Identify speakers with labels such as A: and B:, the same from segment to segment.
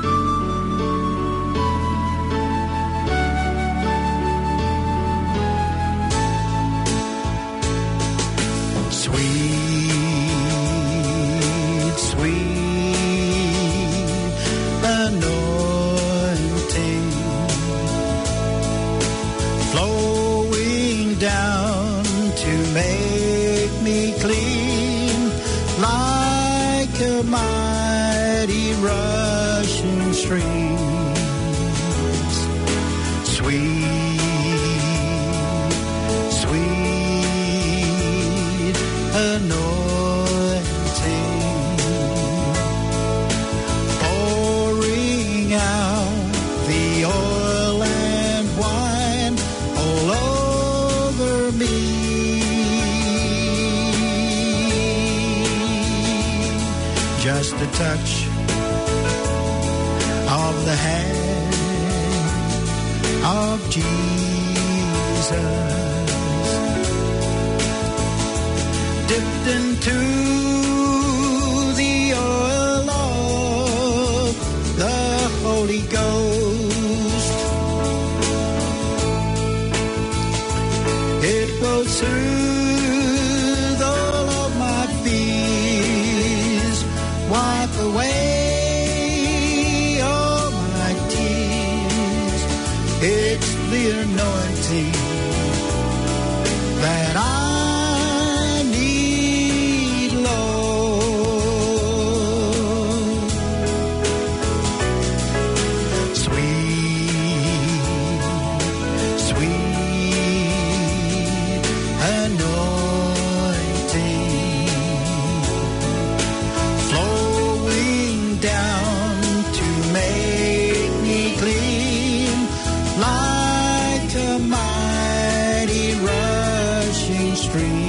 A: Just a touch of the hand of Jesus, dipped into the oil of the Holy Ghost. It will soothe all of my fears, wipe away all my tears. It's the anointing that I need, Lord. Sweet, sweet anointing, flowing down to make me clean, like a mighty rushing stream.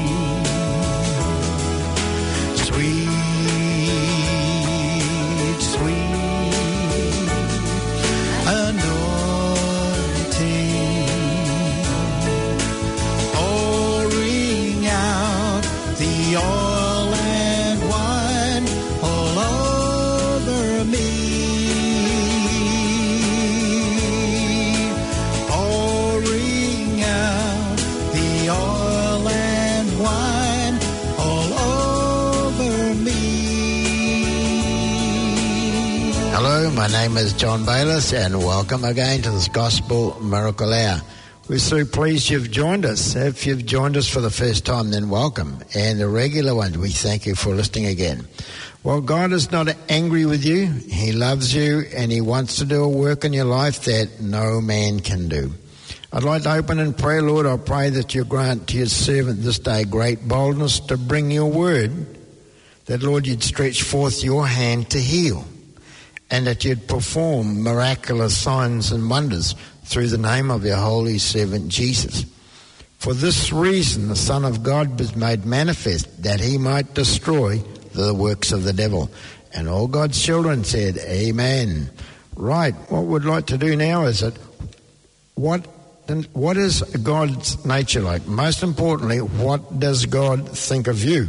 A: Sweet, sweet anointing, pouring out the oil and wine all over me, pouring out the oil and wine all over me.
B: Hello, my name is John Bayliss, and welcome again to this Gospel Miracle Hour. We're so pleased you've joined us. If you've joined us for the first time, then welcome. And the regular ones, we thank you for listening again. Well, God is not angry with you. He loves you, and He wants to do a work in your life that no man can do. I'd like to open in prayer. Lord, I pray that you grant to your servant this day great boldness to bring your word, that, Lord, you'd stretch forth your hand to heal, and that you'd perform miraculous signs and wonders through the name of your holy servant Jesus. For this reason the Son of God was made manifest, that he might destroy the works of the devil. And all God's children said, Amen. Right, what we'd like to do now is that what is God's nature like? Most importantly, what does God think of you?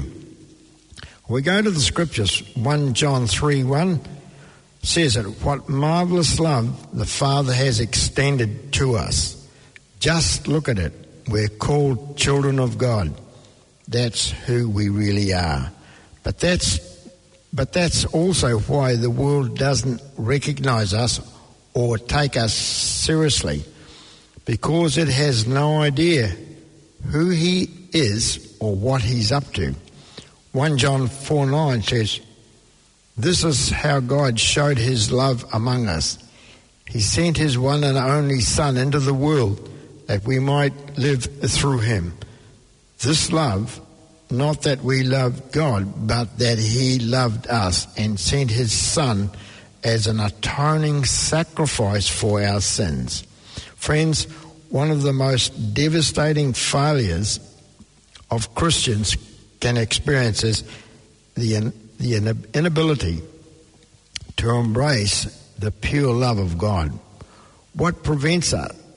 B: We go to the scriptures. 1 John 3:1 says that what marvelous love the Father has extended to us. Just look at it. We're called children of God. That's who we really are. But that's also why the world doesn't recognize us or take us seriously, because it has no idea who he is or what he's up to. 1 John 4:9 says, this is how God showed his love among us. He sent his one and only Son into the world that we might live through him. This love, not that we loved God, but that he loved us and sent his Son as an atoning sacrifice for our sins. Friends, one of the most devastating failures of Christians can experience is the inability to embrace the pure love of God. What prevents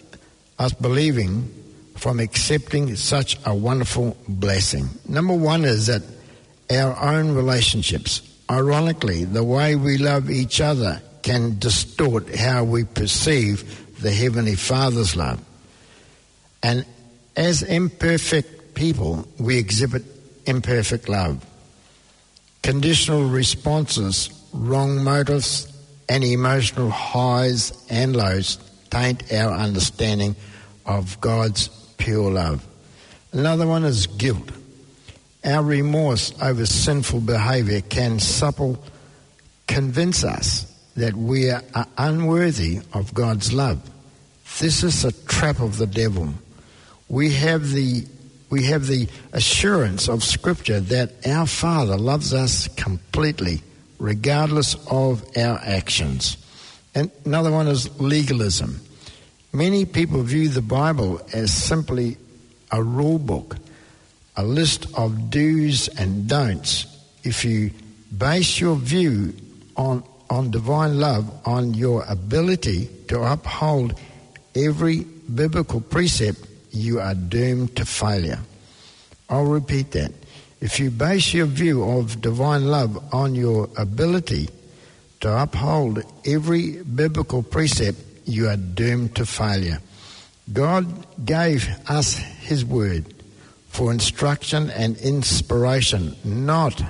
B: us believing from accepting such a wonderful blessing? Number one is that our own relationships. Ironically, the way we love each other can distort how we perceive the Heavenly Father's love. And as imperfect people, we exhibit imperfect love. Conditional responses, wrong motives, and emotional highs and lows taint our understanding of God's pure love. Another one is guilt. Our remorse over sinful behaviour can subtly convince us that we are unworthy of God's love. This is a trap of the devil. We have the assurance of Scripture that our Father loves us completely, regardless of our actions. And another one is legalism. Many people view the Bible as simply a rule book, a list of do's and don'ts. If you base your view on divine love on your ability to uphold every biblical precept, you are doomed to failure. I'll repeat that. If you base your view of divine love on your ability to uphold every biblical precept, you are doomed to failure. God gave us His Word for instruction and inspiration, not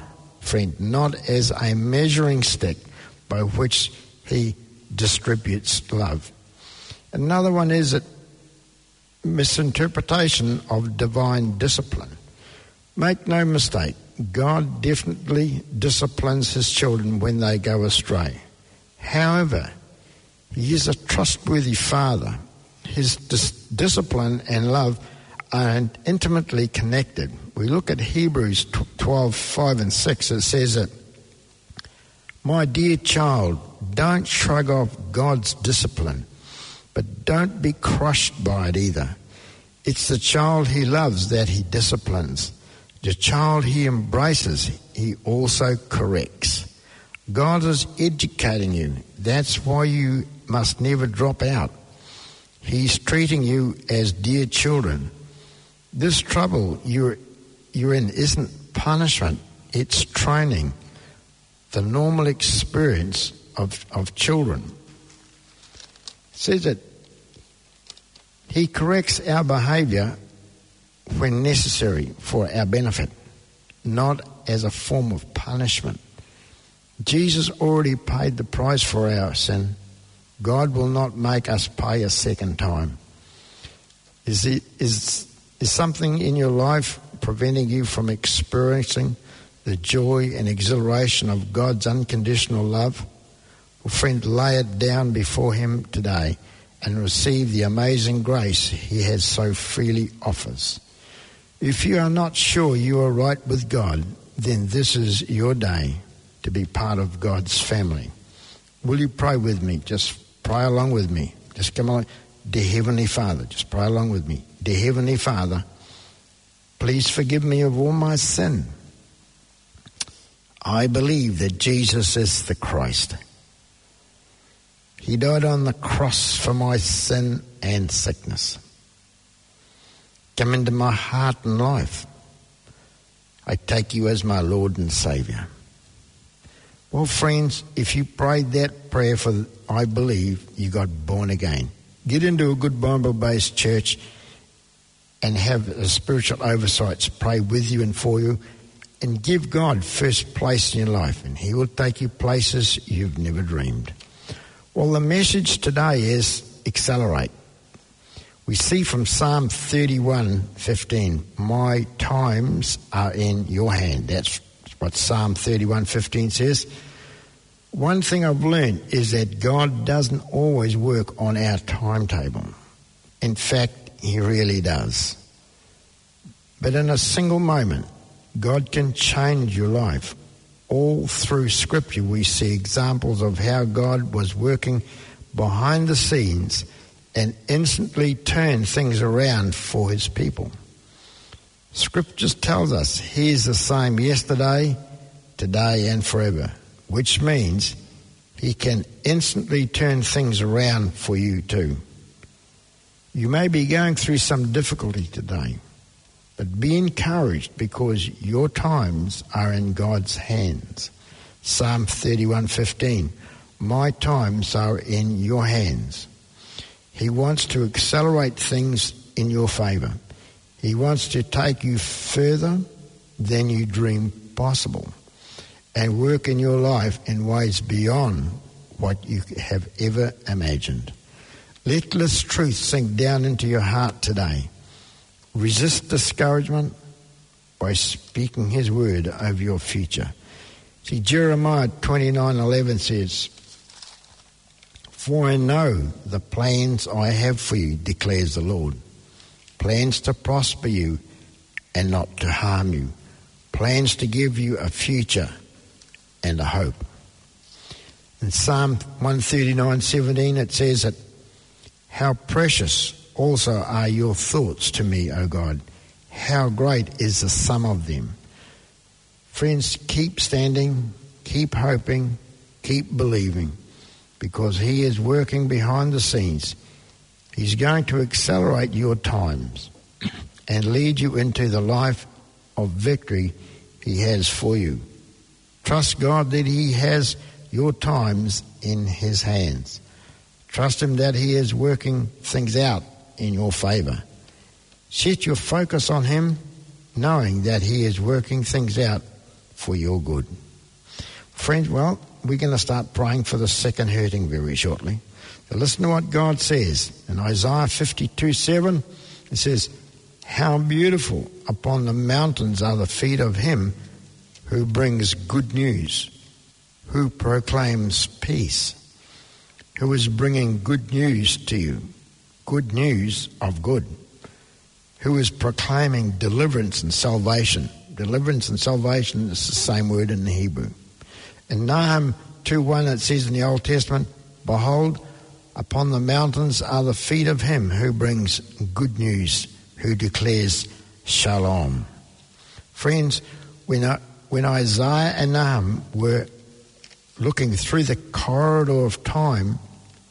B: as a measuring stick by which He distributes love. Another one is a misinterpretation of divine discipline. Make no mistake, God definitely disciplines His children when they go astray. However, He is a trustworthy Father. His discipline and love are intimately connected. We look at Hebrews 12:5 and 6. It says that, "My dear child, don't shrug off God's discipline, but don't be crushed by it either. It's the child He loves that He disciplines. The child He embraces, He also corrects." God is educating you. That's why you must never drop out. He's treating you as dear children. This trouble you're in isn't punishment, it's training, the normal experience of children. It says that He corrects our behaviour when necessary for our benefit, not as a form of punishment. Jesus already paid the price for our sin. God will not make us pay a second time. Is something in your life preventing you from experiencing the joy and exhilaration of God's unconditional love? Well, friend, lay it down before Him today and receive the amazing grace He has so freely offers. If you are not sure you are right with God, then this is your day to be part of God's family. Will you pray with me? Just pray along with me. Just come along. Dear Heavenly Father, just pray along with me. Dear Heavenly Father, please forgive me of all my sin. I believe that Jesus is the Christ. He died on the cross for my sin and sickness. Come into my heart and life. I take you as my Lord and Saviour. Well, friends, if you prayed that prayer for I believe, you got born again. Get into a good Bible-based church and have a spiritual oversight pray with you and for you, and give God first place in your life, and He will take you places you've never dreamed. Well, the message today is accelerate. We see from Psalm 31:15, my times are in your hand. That's what Psalm 31:15 says. One thing I've learned is that God doesn't always work on our timetable. In fact, He really does. But in a single moment, God can change your life. All through Scripture, we see examples of how God was working behind the scenes and instantly turned things around for His people. Scripture tells us He is the same yesterday, today, and forever, which means He can instantly turn things around for you too. You may be going through some difficulty today, but be encouraged because your times are in God's hands. Psalm 31:15, My times are in your hands. He wants to accelerate things in your favour. He wants to take you further than you dream possible and work in your life in ways beyond what you have ever imagined. Let this truth sink down into your heart today. Resist discouragement by speaking his word over your future. See, Jeremiah 29:11 says, "For I know the plans I have for you, declares the Lord. Plans to prosper you and not to harm you. Plans to give you a future and a hope." In Psalm 139:17 it says that, "How precious also are your thoughts to me, O God. How great is the sum of them." Friends, keep standing, keep hoping, keep believing, because he is working behind the scenes. He's going to accelerate your times and lead you into the life of victory he has for you. Trust God that he has your times in his hands. Trust him that he is working things out in your favour. Set your focus on him, knowing that he is working things out for your good. Friends, well, we're going to start praying for the sick and hurting very shortly. So listen to what God says. In Isaiah 52:7, it says, "How beautiful upon the mountains are the feet of him who brings good news, who proclaims peace," who is bringing good news to you, good news of good, who is proclaiming deliverance and salvation. Deliverance and salvation is the same word in the Hebrew. In Nahum 2:1 it says in the Old Testament, "Behold, upon the mountains are the feet of him who brings good news, who declares shalom." Friends, when Isaiah and Nahum were looking through the corridor of time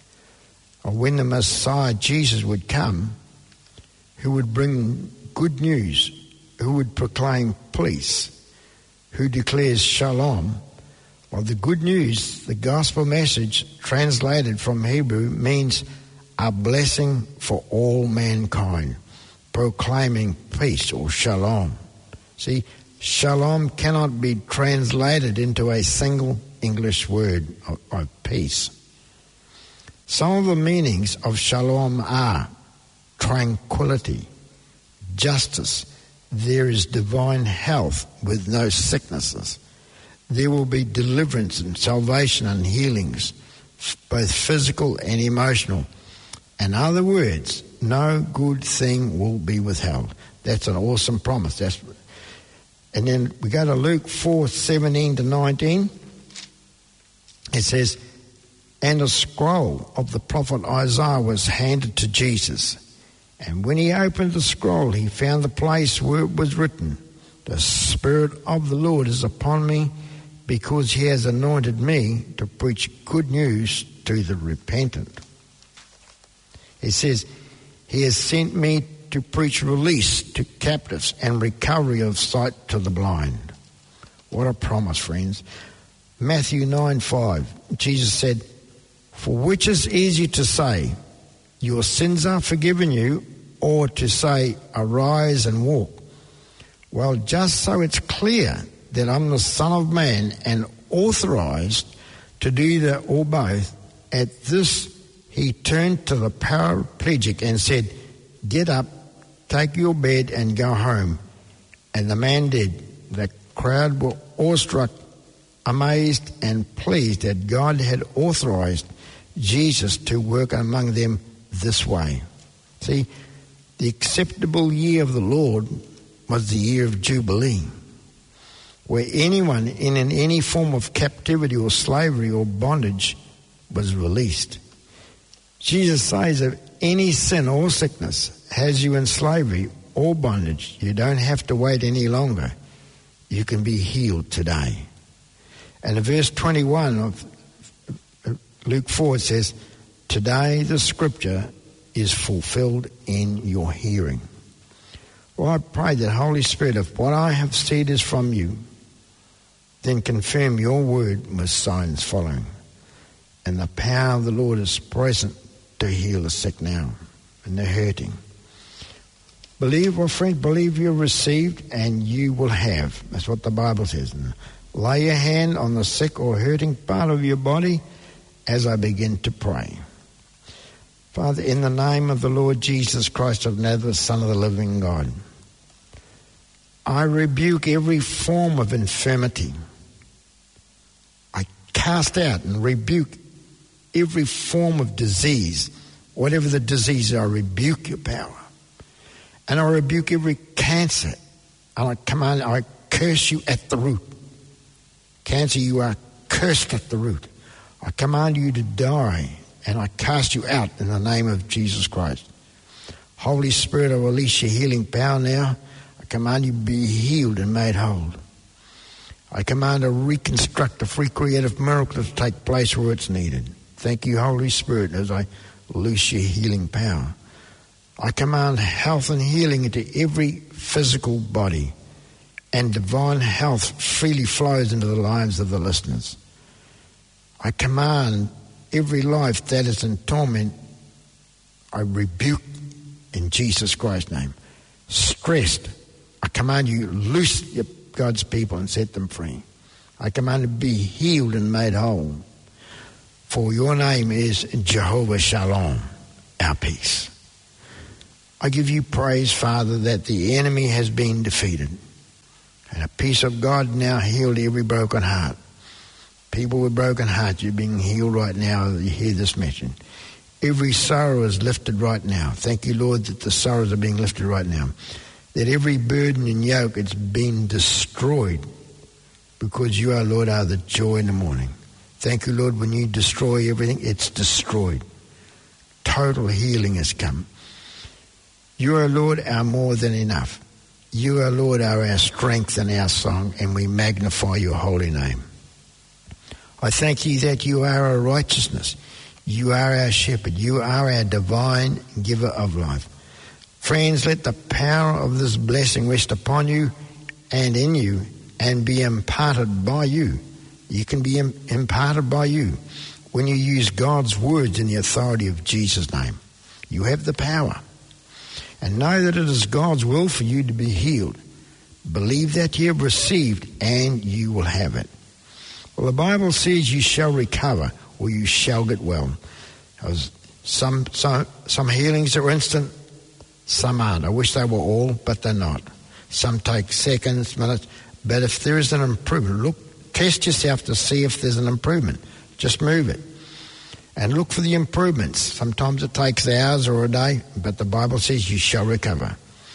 B: of when the Messiah Jesus would come, who would bring good news, who would proclaim peace, who declares shalom. Well, the good news, the gospel message, translated from Hebrew, means a blessing for all mankind, proclaiming peace or shalom. See, shalom cannot be translated into a single English word of peace. Some of the meanings of shalom are tranquility, justice. There is divine health with no sicknesses. There will be deliverance and salvation and healings, both physical and emotional. In other words, no good thing will be withheld. That's an awesome promise. And then we go to Luke 4:17-19. It says, "And a scroll of the prophet Isaiah was handed to Jesus. And when he opened the scroll, he found the place where it was written, 'The Spirit of the Lord is upon me, because he has anointed me to preach good news to the repentant.'" It says, "He has sent me to preach release to captives and recovery of sight to the blind." What a promise, friends. Matthew 9:5, Jesus said, "For which is easier to say, 'Your sins are forgiven you,' or to say, 'Arise and walk'? Well, just so it's clear that I'm the Son of Man and authorized to do that or both." At this, he turned to the paraplegic and said, "Get up, take your bed and go home." And the man did. The crowd were awestruck, amazed and pleased that God had authorized Jesus to work among them this way. See, the acceptable year of the Lord was the year of Jubilee, where anyone in any form of captivity or slavery or bondage was released. Jesus says if any sin or sickness has you in slavery or bondage, you don't have to wait any longer. You can be healed today. And in verse 21 of Luke 4 it says, "Today the scripture is fulfilled in your hearing." Well, I pray that, Holy Spirit, if what I have said is from you, then confirm your word with signs following. And the power of the Lord is present to heal the sick now and the hurting. Believe, friend, believe you received and you will have. That's what the Bible says. And lay your hand on the sick or hurting part of your body as I begin to pray. Father, in the name of the Lord Jesus Christ of Nazareth, Son of the living God, I rebuke every form of infirmity. I cast out and rebuke every form of disease. Whatever the disease, I rebuke your power. And I rebuke every cancer. And I curse you at the root. Cancer, you are cursed at the root. I command you to die, and I cast you out in the name of Jesus Christ. Holy Spirit, I release your healing power now. I command you to be healed and made whole. I command a reconstructive, recreative miracle to take place where it's needed. Thank you, Holy Spirit, as I loose your healing power. I command health and healing into every physical body, and divine health freely flows into the lives of the listeners. I command every life that is in torment, I rebuke in Jesus Christ's name. Stressed, I command you loose God's people and set them free. I command you to be healed and made whole. For your name is Jehovah Shalom, our peace. I give you praise, Father, that the enemy has been defeated. And a peace of God now healed every broken heart. People with broken hearts, you're being healed right now. You hear this mention. Every sorrow is lifted right now. Thank you, Lord, that the sorrows are being lifted right now. That every burden and yoke, it's been destroyed. Because you, our Lord, are the joy in the morning. Thank you, Lord, when you destroy everything, it's destroyed. Total healing has come. You, our Lord, are more than enough. You, our Lord, are our strength and our song, and we magnify your holy name. I thank you that you are our righteousness. You are our shepherd. You are our divine giver of life. Friends, let the power of this blessing rest upon you and in you and be imparted by you. You can be imparted by you when you use God's words in the authority of Jesus' name. You have the power. And know that it is God's will for you to be healed. Believe that you have received and you will have it. Well, the Bible says you shall recover or you shall get well. Some healings are instant, some aren't. I wish they were all, but they're not. Some take seconds, minutes. But if there is an improvement, test yourself to see if there's an improvement. Just move it. And look for the improvements. Sometimes it takes hours or a day, but the Bible says you shall recover.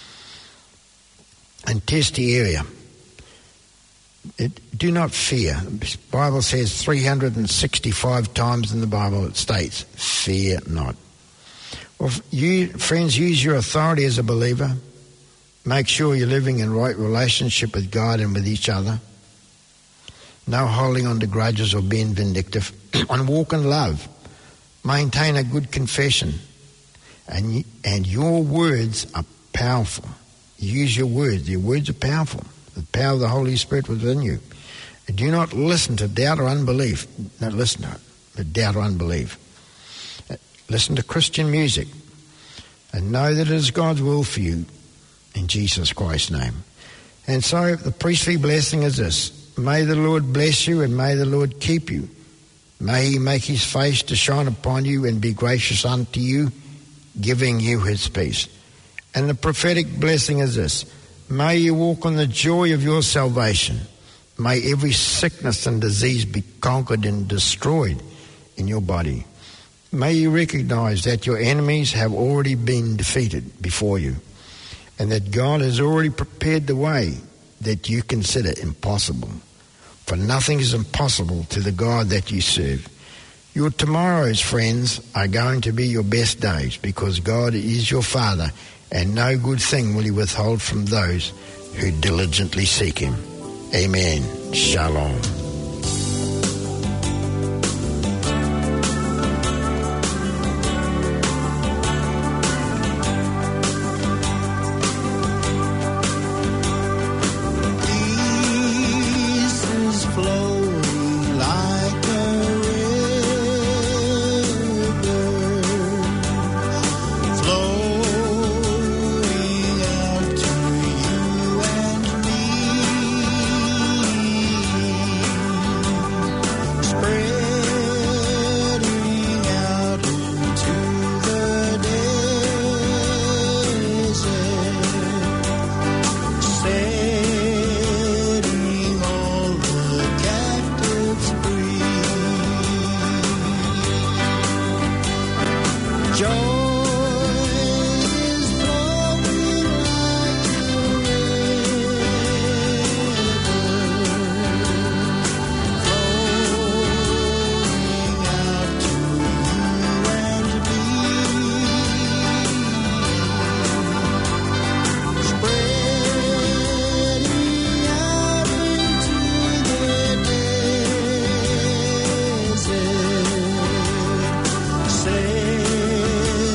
B: And test the area. Do not fear. The Bible says 365 times in the Bible it states, fear not. Well, you, friends, use your authority as a believer. Make sure you're living in right relationship with God and with each other. No holding on to grudges or being vindictive. And walk in love. Maintain a good confession. And your words are powerful. Use your words. Your words are powerful. The power of the Holy Spirit within you. And do not listen to doubt or unbelief. Don't listen to it, but doubt or unbelief. Listen to Christian music. And know that it is God's will for you in Jesus Christ's name. And so the priestly blessing is this. May the Lord bless you and may the Lord keep you. May he make his face to shine upon you and be gracious unto you, giving you his peace. And the prophetic blessing is this. May you walk in the joy of your salvation. May every sickness and disease be conquered and destroyed in your body. May you recognize that your enemies have already been defeated before you, and that God has already prepared the way that you consider impossible. For nothing is impossible to the God that you serve. Your tomorrows, friends, are going to be your best days because God is your Father, and no good thing will he withhold from those who diligently seek him. Amen. Shalom.
A: Peace is flowing like a river. is flowing like a flowing out to you and me, spreading out into the desert, setting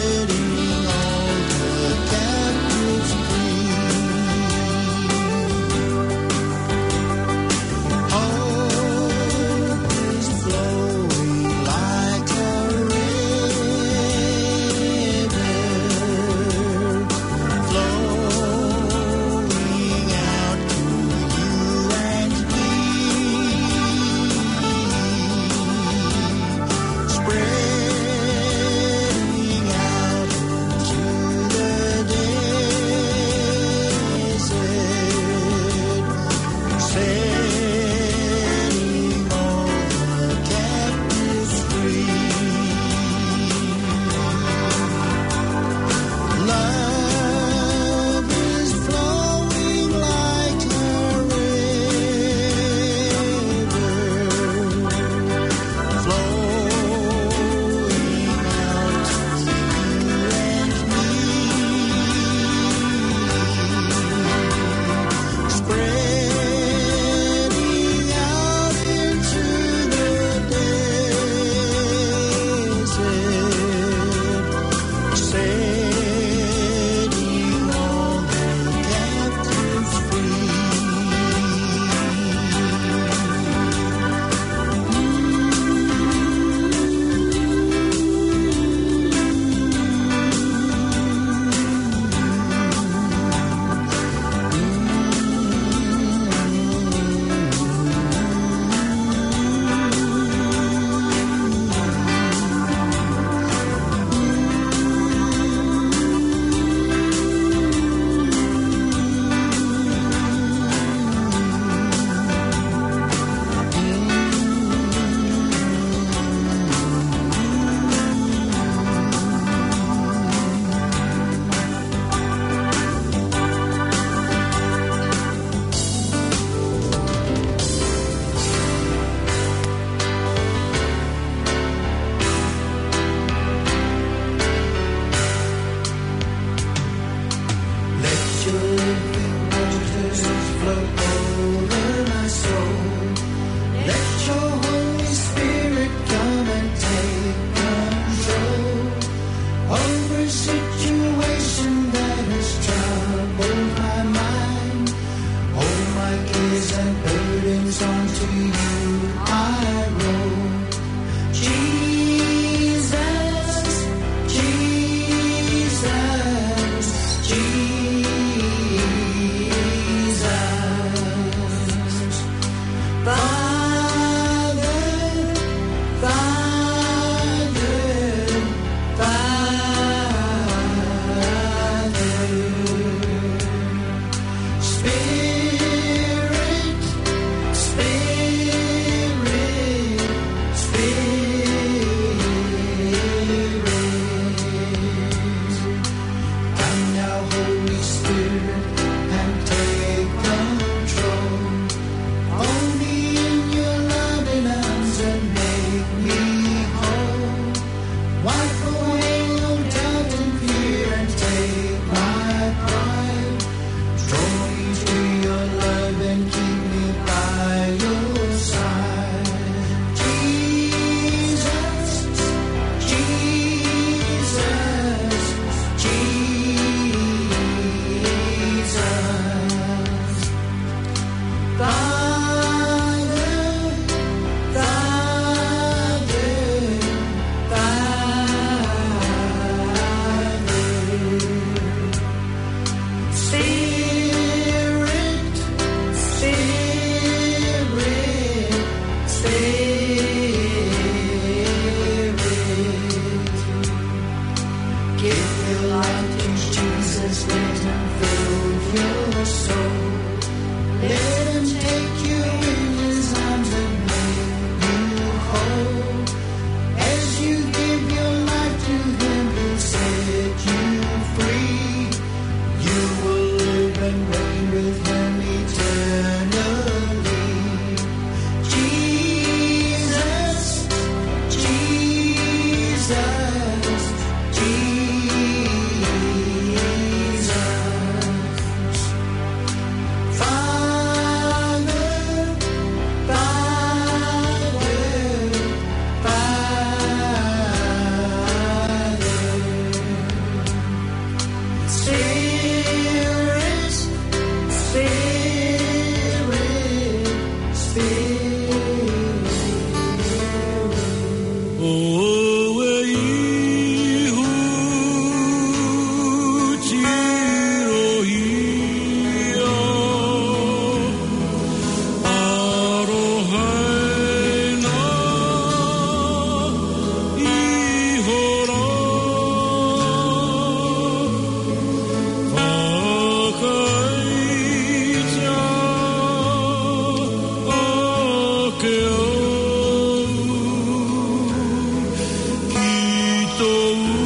C: Oh